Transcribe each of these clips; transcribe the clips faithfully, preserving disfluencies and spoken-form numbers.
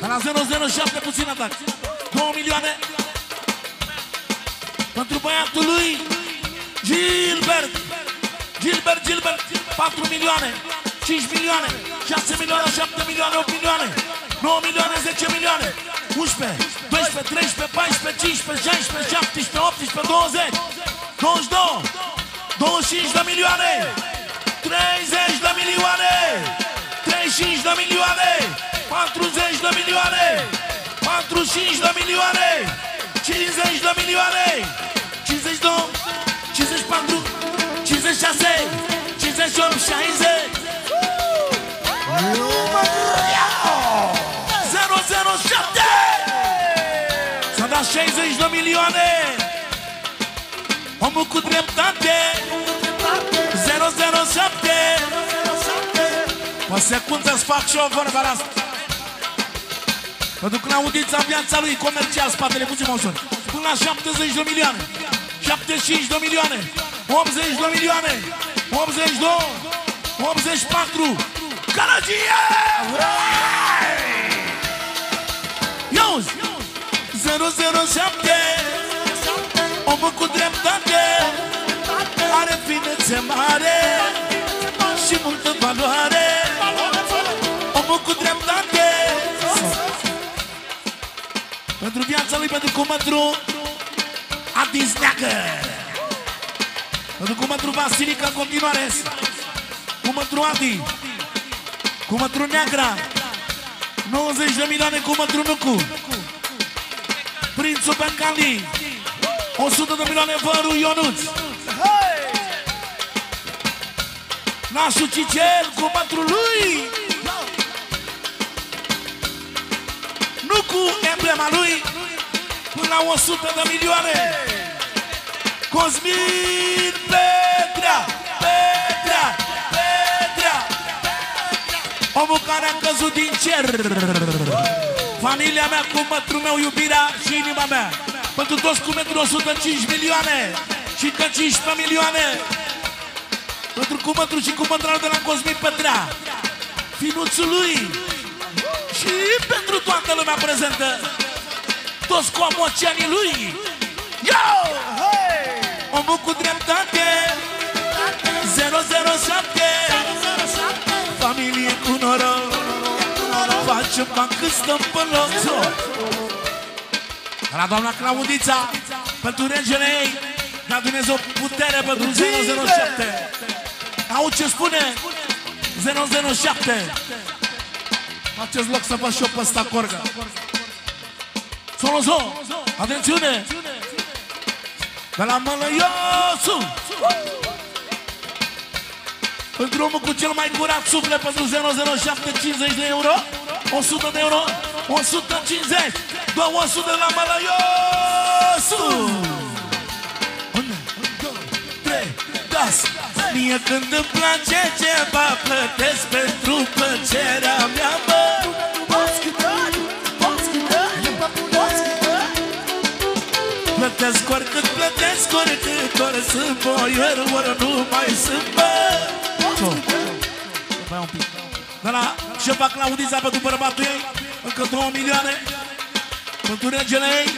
la zero zero șapte puțin atac. două milioane. Pentru băiatul lui Gilbert. Gilbert, Gilbert. patru milioane. cinci milioane. șase milioane, șapte milioane, opt milioane. nouă milioane, zece milioane. unsprezece, doisprezece, treisprezece, paisprezece, cincisprezece, șaisprezece, șaptesprezece, optsprezece, douăzeci. douăzeci și doi. douăzeci și cinci de milioane. treizeci de milioane. treizeci și cinci de milioane. patruzeci de milioane. patruzeci și cinci de milioane. cincizeci de milioane. cincizeci și doi. cincizeci și patru. cincizeci și șase. cincizeci și opt. șaizeci. zero zero șapte. S-a dat șaizeci de milioane. Omul cu dreptate. zero zero șapte. O secundă îți fac și o vorba la asta. Pentru că n-audița viața lui comercial, spatele puțin mă ușor. Până la șaptezeci de milioane. șaptezeci și cinci de milioane. optzeci de milioane. optzeci și doi. optzeci și patru. Caragie! Iauzi! zero zero șapte. Omul cu dreptate. Are finețe mare și multă valoare. Omul cu dreptate. Pentru viața lui, pentru cumătru Adis Neacă. Pentru cumătru Vasilica în continuare. Cumătru Adi. Cumătru Neagra. nouăzeci de milioane cumătru Nucu. Prințul Bencali. o sută de milioane Văru Ionuț. Nașul Cicel, cumătru lui. Nu cu emblema lui. Până la o sută de milioane. Cosmin Petrea. Petrea. Petrea. Omul care a căzut din cer. Familia mea, cumătru meu, iubirea și inima mea. Pentru toți cumătru o sută cinci milioane. Și că cincisprezece milioane. Pentru cumătru și cumătru de la Cosmin Petrea. Finuțul lui. Și pentru toată lumea prezentă. Toți comoceanii lui. Yo! Omul cu dreptate. zero zero șapte. Familie cu noroc. Facem bani cât stăm pe loc. La doamna Claudița. Pentru regele ei. Da Dumnezeu putere pentru zero zero șapte. Auzi ce spune zero zero șapte. Faceți loc să văd și eu pe ăsta corga. Solozo, atențiune. De la Mălăiosu. Pentru omul cu cel mai curat suflet. Pentru zero zero șapte, cincizeci de euro. o sută de euro. o sută cincizeci. două sute la Mălăiosu. unu, doi, trei, das. Mie când îmi place ceva, plătesc pentru plăcerea mea, bă. Plătesc oricât, plătesc oricât, ori sunt boier, ori nu mai sunt, bă. De la șefa Claudița pentru bărbatul ei, încă două milioane. Pentru regele ei,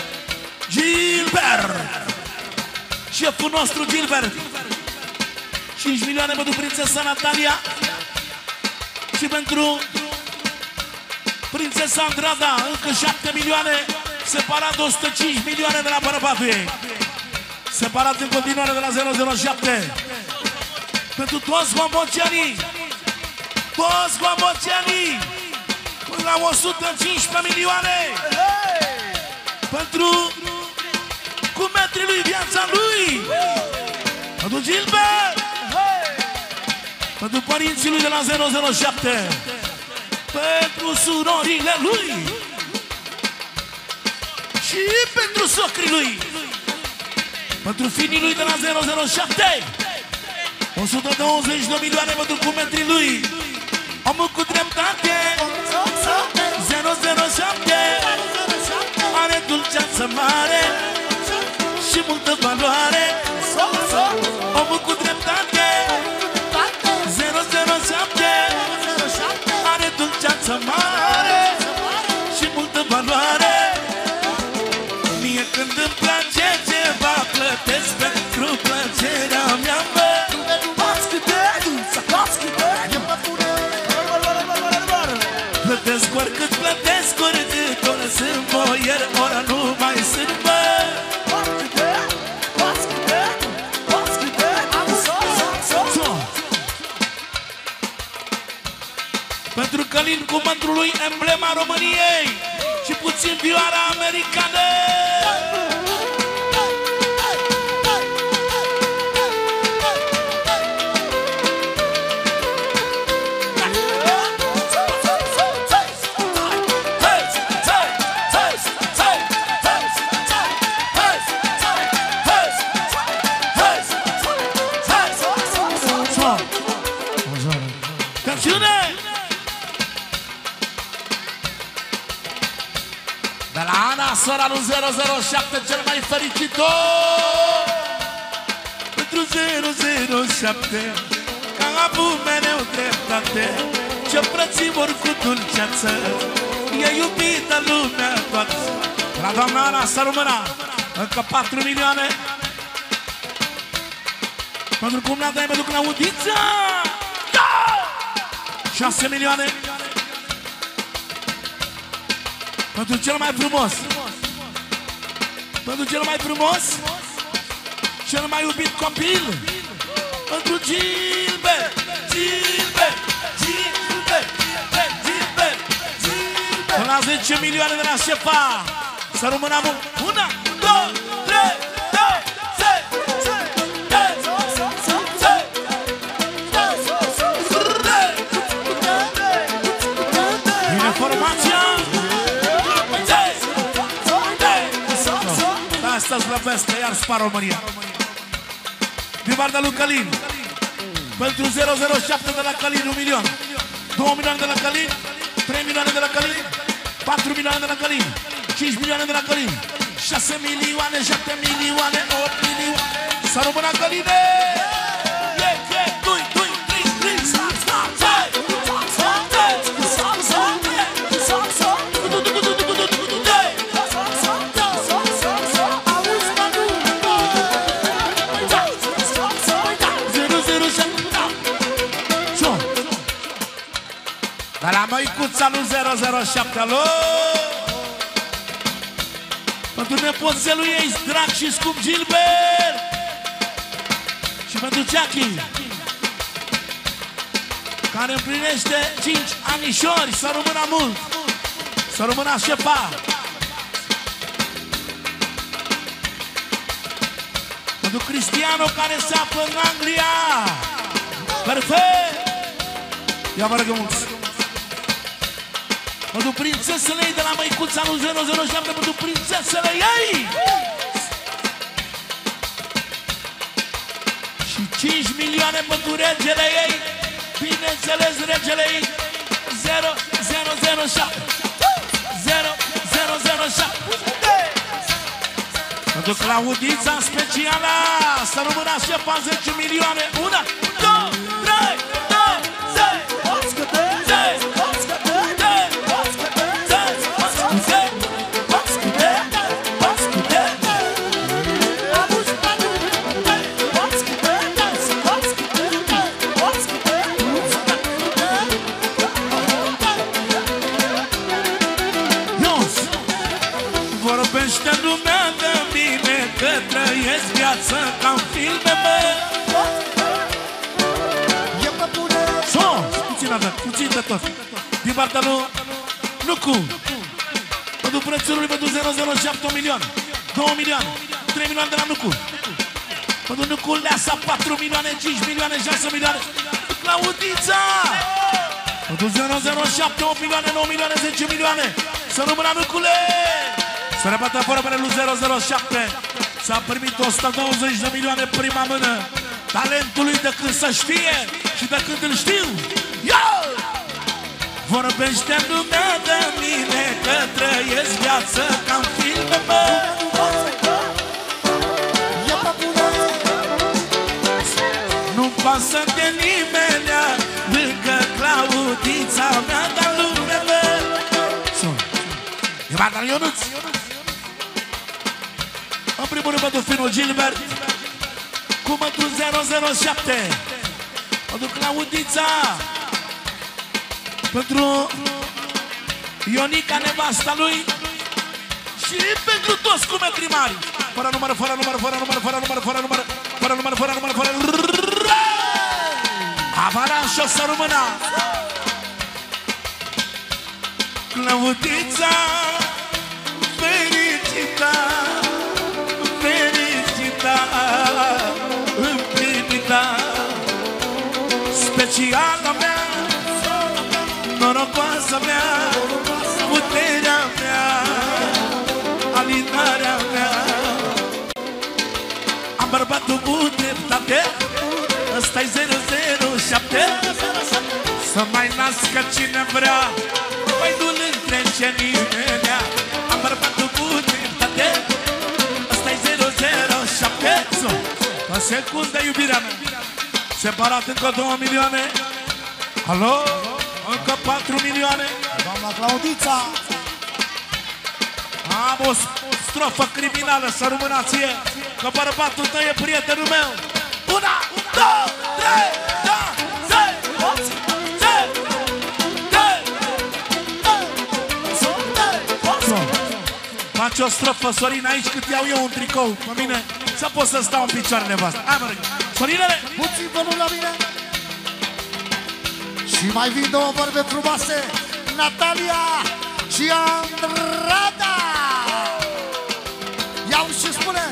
Gilbert. Șeful nostru Gilbert. cinci milioane pentru prințesa Natalia. Și pentru prințesa Andrada încă șapte milioane. Separat o sută cinci milioane de la bărbatul ei. Separat în continuare de la zero zero șapte. Pentru toți comoceanii. Toți comoceanii. Până la o sută cincisprezece milioane. Pentru cu metrii lui, viața lui. Pentru Gilbert. Pentru părinții lui de la zero zero șapte. Pentru surorile lui. Și pentru socrii lui. Pentru finii lui de la zero zero șapte. o sută douăzeci de milioane pentru cumetrii lui. Omul cu dreptate. zero zero șapte. Are dulceață mare și multă valoare. Omul cu dreptate. zero zero șapte. Are dulceață mare ceva plătesc pentru plăcerea mea, mă. Plătesc oricât plătesc, oricât ori sunt boier, ori nu mai sunt, bă. Pentru Călin cu mândrul lui, emblema României și puțin vioara americană. De la Ana, sora lui zero zero șapte, cel mai fericitor. Pentru zero zero șapte, că am avut mereu dreptate, ce frățim ori cu dulceață, e iubită lumea toată. La doamna Ana, să rămână încă patru milioane. Pentru cumnata, pentru Claudița, șase milioane. Pentru cel mai frumos, pentru cel mai frumos, cel mai iubit copil, pentru Gilbert, Gilbert, Gilbert, Gilbert, Gilbert. Până la zece milioane de la șefa. Să rămână mult. Una, două, trei, două, trei, trei, trei. Informația. Asta-ți slăbesc, iar spar România. Din partea lui Călin, pentru zero zero șapte de la Călin, un milion. Două milioane de la Călin, trei milioane de la Călin, patru milioane de la Călin, cinci milioane de la Călin, șase milioane, șapte milioane, opt milioane. Să rămână Căline! Yeah, yeah, doi, doi, trei, trei, stop, stop, stop, de la măicuța lui zero zero șapte, alo! Pentru nepoțel lui ei, drag și scump Gilbert! Și pentru Jackie, care împlinește cinci anișori, să rămână mult! Să rămână șefa! Pentru Cristiano, care se află în Anglia! Perfect! Ia vă rugăm mulți! Pentru prințesele ei de la măicuța lui zero zero șapte, pentru prințesele ei! Și cinci milioane pentru regele ei, bineînțeles regele ei, zero zero zero șapte, zero zero zero șapte. Pentru Claudița specială, să rămână șefa zece milioane, una, două, trei, două, zece, zece. Vorbește lumea de mine, că trăiesc viața ca-n filme, bă. So, puțin avea, puțin de tot. Din partea lui Nucu, pentru prețul lui, pentru zero zero șapte, un milion, două milioane, trei milioane de la Nucu. Pentru Nucu Leasa, patru milioane, cinci milioane, șase milioane. Claudița, pentru zero zero șapte, opt milioane, nouă milioane, zece milioane. Să rămână Nucule. Să repată vorbele lui zero zero șapte. S-a primit o sută douăzeci de milioane prima mână. Talentul lui de când să știe și de când îl știu. Yo! Vorbește lumea de mine, că trăiesc viață ca-n filme, bă. Nu-mi pasă de nimeni, lângă Claudița mea, dar lume, bă. E Marta Ionuț. În primul rând pentru finul Gilbert cu mătru zero zero șapte. Mă duc la Udița pentru Ionica, nevasta lui, și pentru toți cu metri mari. Fără număr, fără număr, fără număr, fără număr, fără număr, fără număr, fără număr, fără număr. Avaran și o să rămână Claudița, fericită, fericită, împlinită, speciala mea, norocoasa mea, puterea mea, alinarea mea. Am bărbatul cu dreptate, ăsta-i zero zero șapte. Să mai nască cine vrea, păi nu-l întrece nimeni. Am bărbatul cu dreptate, ăsta-i zero zero șapte. Pe secundă iubirea mea, separat încă două milioane. Alo? Încă patru milioane. Doamna Claudița. Am o strofă criminală să rămână ție, că bărbatul tău e prietenul meu. Una, două, trei, da, zai, hoți, zai, dai, dai. Faci o strofă, Sorin, aici cât iau eu un tricou pe mine, să pot să stau în picioare nevastă. Hai, mă rog. Sorinele! Puțin până la mine. Și mai vin două vorbe frumoase, Natalia și Andrada. Iau și spune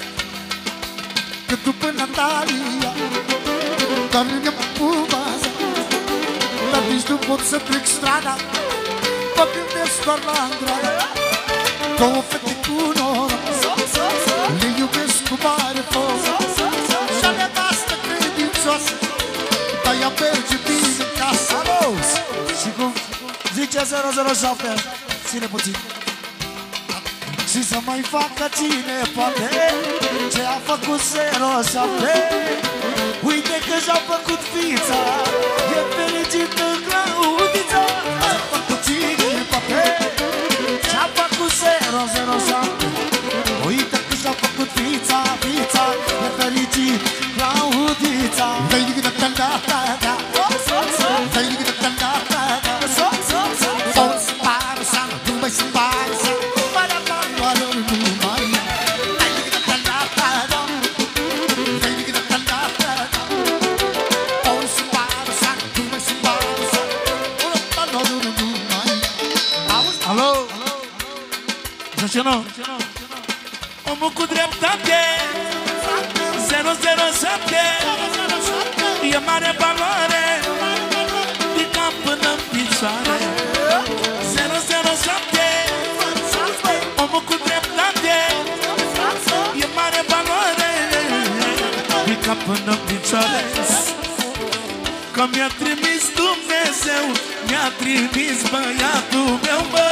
că după Natalia doar ne pumaza, dar nici nu pot să trec strada, mă gândesc doar la Andrada. Două fete cu noroc, le iubesc cu mare foc, și-a nevastă credincioasă, dar ea merge bine în casă. Și cum zice zero zero șapte, ține puțin. Și să mai facă cine poate ce a făcut zero șapte. Uite că și-a făcut fița, e fericită Claudița. Ce-a făcut cine poate ce a făcut zero zero șapte. Uite că și-a făcut fița, fița, e fericit Claudița. Da-da-da-da-da-da, da-da-da-da-da-da, forță pare să nu mai se pare să para para nu mai. Da-da-da-da-da, da-da-da-da-da, forță pare să nu mai se pare să para nu mai. Alo? Zice nu? Omul cu dreptate, zero zero șapte, e mare valoare, din cap până în picioare. Zero zero șapte, omul cu dreptate, e mare valoare, din cap până în picioare. Că mi-a trimis Dumnezeu, mi-a trimis băiatul meu, bă.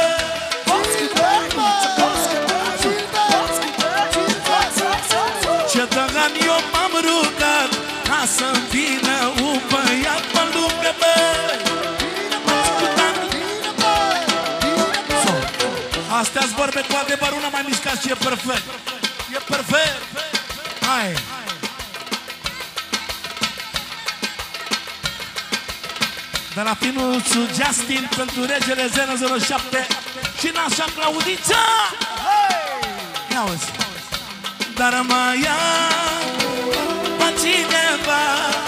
Ce tăgan eu m-am rugat ca să-mi vină un băiat pe lângă, băi. Astea-s vorbe cu adevăr, una mai mișcat și e perfect. E perfect. Hai. De la finuțul Justin pentru regele zero zero șapte și nașa Claudița. Ia auzi. Dar mai ia pe cineva,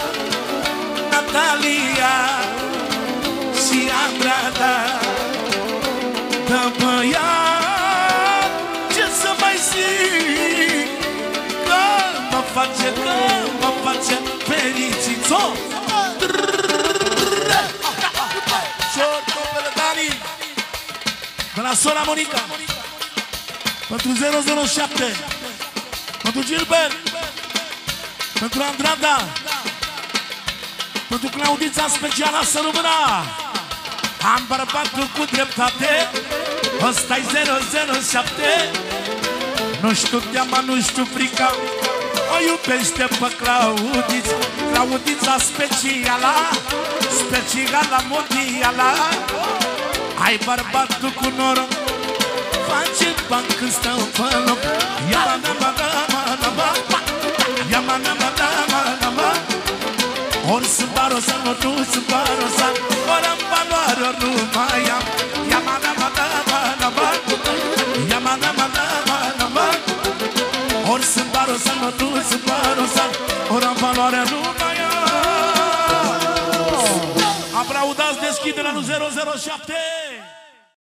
Natalia și Andrada. Dă băiat, ce să mai zic, că mă face, că mă face fericit-o. Șortopele Dani de la sora Monica pentru zero zero șapte, pentru Gilbert, pentru Andrada, pentru Claudița specială să rămână. Am bărbatul cu dreptate, ăsta-i zero zero șapte. Nu știu teama, nu știu frica, o iubește pe Claudița. Claudița specială, specială mondială. Ai bărbatul cu noroc, face bani când stau pe loc. Ia-ma-na-ma-na-ma-na-ma, ia-ma-na-ma-na-ma-na-ma. Ori sunt barosan, ori nu sunt barosan, ori am valoare, ori nu mai am. Ia-ma-na-ma-na-ma-na-ma, ia-ma-na-ma-na-ma-na-ma. Ori sunt barosan, ori nu sunt barosan, ori am valoare, nu mai am. Aplaudați deschiderea lui zero zero șapte.